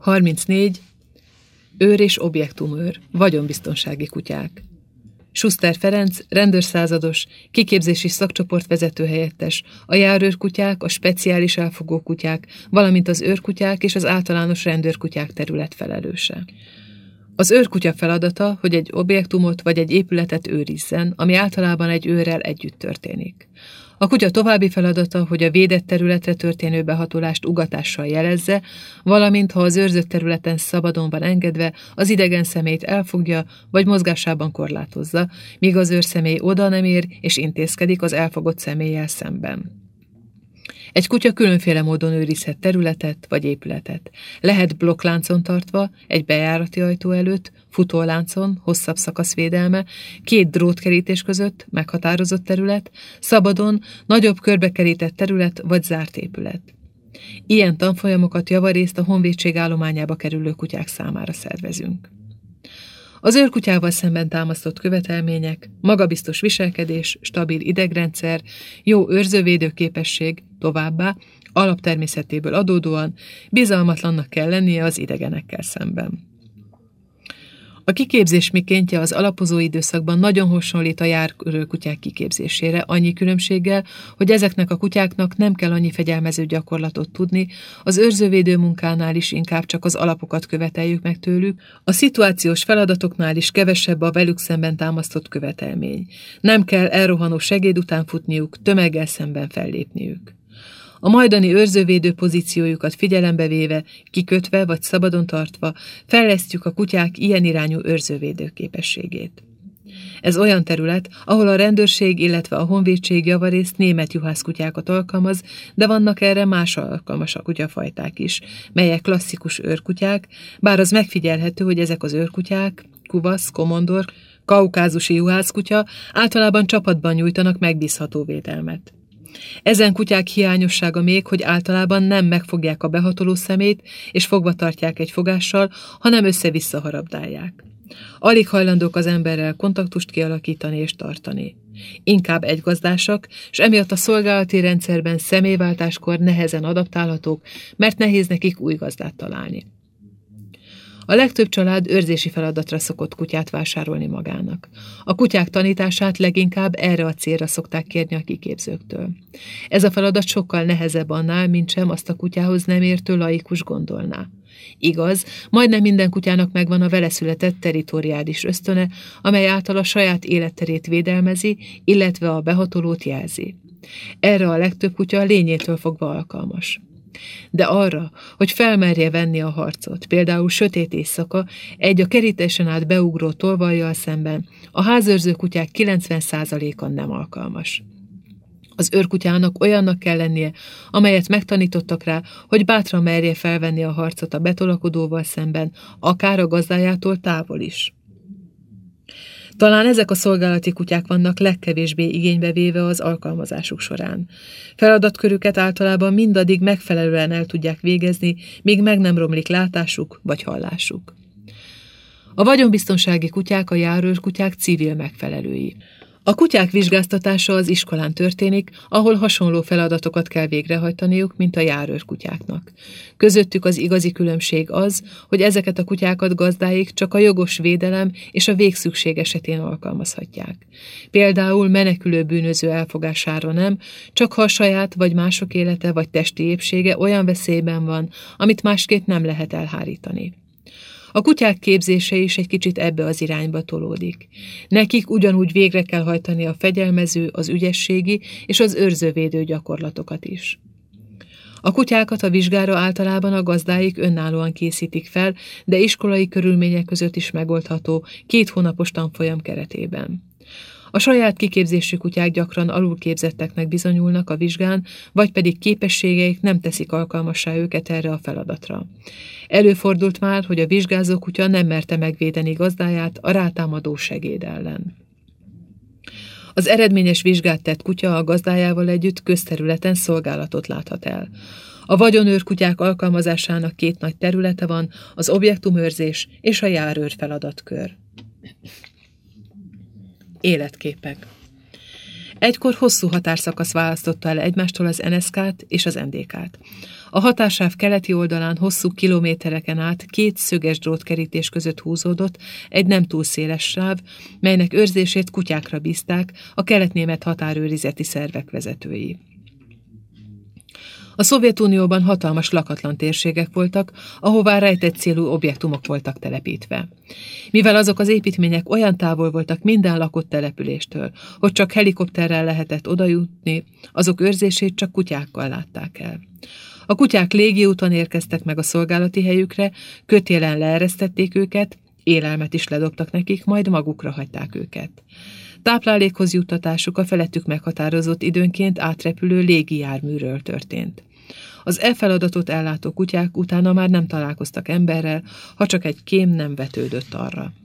34. Őr és objektumőr, vagyonbiztonsági kutyák. Schuster Ferenc, rendőrszázados, kiképzési szakcsoport vezetőhelyettes, a járőrkutyák, a speciális elfogó kutyák, valamint az őrkutyák és az általános rendőrkutyák terület felelőse. Az őrkutya feladata, hogy egy objektumot vagy egy épületet őrizzen, ami általában egy őrrel együtt történik. A kutya további feladata, hogy a védett területre történő behatolást ugatással jelezze, valamint ha az őrzött területen szabadon van engedve, az idegen személyt elfogja vagy mozgásában korlátozza, míg az őrszemély oda nem ér és intézkedik az elfogott személlyel szemben. Egy kutya különféle módon őrizhet területet vagy épületet. Lehet blokkláncon tartva, egy bejárati ajtó előtt, futóláncon, hosszabb szakaszvédelme, 2 drótkerítés között, meghatározott terület, szabadon, nagyobb körbekerített terület vagy zárt épület. Ilyen tanfolyamokat javarészt a honvédség állományába kerülő kutyák számára szervezünk. Az őrkutyával szemben támasztott követelmények, magabiztos viselkedés, stabil idegrendszer, jó őrzővédő képesség, továbbá, alaptermészetéből adódóan bizalmatlannak kell lennie az idegenekkel szemben. A kiképzés mikéntje az alapozó időszakban nagyon hasonlít a járőrkutyák kiképzésére, annyi különbséggel, hogy ezeknek a kutyáknak nem kell annyi fegyelmező gyakorlatot tudni, az őrzővédő munkánál is inkább csak az alapokat követeljük meg tőlük, a szituációs feladatoknál is kevesebb a velük szemben támasztott követelmény. Nem kell elrohanó segéd után futniuk, tömeggel szemben fellépniük. A majdani őrzővédő pozíciójukat figyelembe véve, kikötve vagy szabadon tartva, fejlesztjük a kutyák ilyen irányú őrzővédő képességét. Ez olyan terület, ahol a rendőrség, illetve a honvédség javarészt német juhászkutyákat alkalmaz, de vannak erre más alkalmas kutyafajták is, melyek klasszikus őrkutyák, bár az megfigyelhető, hogy ezek az őrkutyák, kuvasz, komondor, kaukázusi juhászkutya általában csapatban nyújtanak megbízható védelmet. Ezen kutyák hiányossága még, hogy általában nem megfogják a behatoló szemét, és fogva tartják egy fogással, hanem össze-vissza harabdálják. Alig hajlandók az emberrel kontaktust kialakítani és tartani. Inkább egygazdásak, és emiatt a szolgálati rendszerben személyváltáskor nehezen adaptálhatók, mert nehéz nekik új gazdát találni. A legtöbb család őrzési feladatra szokott kutyát vásárolni magának. A kutyák tanítását leginkább erre a célra szokták kérni a kiképzőktől. Ez a feladat sokkal nehezebb annál, mintsem azt a kutyához nem értő laikus gondolná. Igaz, majdnem minden kutyának megvan a vele született territoriális ösztöne, amely által a saját életterét védelmezi, illetve a behatolót jelzi. Erre a legtöbb kutya lényétől fogva alkalmas. De arra, hogy felmerje venni a harcot, például sötét éjszaka, egy a kerítésen át beugró tolvajjal szemben, a házőrző kutyák 90%-a nem alkalmas. Az őrkutyának olyannak kell lennie, amelyet megtanítottak rá, hogy bátran merje felvenni a harcot a betolakodóval szemben, akár a gazdájától távol is. Talán ezek a szolgálati kutyák vannak legkevésbé igénybe véve az alkalmazásuk során. Feladatkörüket általában mindaddig megfelelően el tudják végezni, míg meg nem romlik látásuk vagy hallásuk. A vagyonbiztonsági kutyák a járőrkutyák civil megfelelői. A kutyák vizsgáztatása az iskolán történik, ahol hasonló feladatokat kell végrehajtaniuk, mint a járőrkutyáknak. Közöttük az igazi különbség az, hogy ezeket a kutyákat gazdáik csak a jogos védelem és a végszükség esetén alkalmazhatják. Például menekülő bűnöző elfogására nem, csak ha a saját vagy mások élete vagy testi épsége olyan veszélyben van, amit másképp nem lehet elhárítani. A kutyák képzése is egy kicsit ebbe az irányba tolódik. Nekik ugyanúgy végre kell hajtani a fegyelmező, az ügyességi és az őrzővédő gyakorlatokat is. A kutyákat a vizsgára általában a gazdáik önállóan készítik fel, de iskolai körülmények között is megoldható 2 hónapos tanfolyam keretében. A saját kiképzésű kutyák gyakran alulképzetteknek bizonyulnak a vizsgán, vagy pedig képességeik nem teszik alkalmassá őket erre a feladatra. Előfordult már, hogy a vizsgázó kutya nem merte megvédeni gazdáját a rátámadó segéd ellen. Az eredményes vizsgát tett kutya a gazdájával együtt közterületen szolgálatot láthat el. A vagyonőrkutyák alkalmazásának 2 nagy területe van, az objektumőrzés és a járőr feladatkör. Életképek. Egykor hosszú határszakasz választotta el egymástól az NSZK-t és az NDK-t. A határsáv keleti oldalán hosszú kilométereken át 2 szöges drótkerítés között húzódott egy nem túl széles sáv, melynek őrzését kutyákra bízták a kelet-német határőrizeti szervek vezetői. A Szovjetunióban hatalmas lakatlan térségek voltak, ahová rejtett célú objektumok voltak telepítve. Mivel azok az építmények olyan távol voltak minden lakott településtől, hogy csak helikopterrel lehetett odajutni, azok őrzését csak kutyákkal látták el. A kutyák légiúton érkeztek meg a szolgálati helyükre, kötélen leeresztették őket, élelmet is ledobtak nekik, majd magukra hagyták őket. Táplálékhoz juttatásuk a felettük meghatározott időnként átrepülő légijárműről történt. Az feladatot ellátó kutyák utána már nem találkoztak emberrel, ha csak egy kém nem vetődött arra.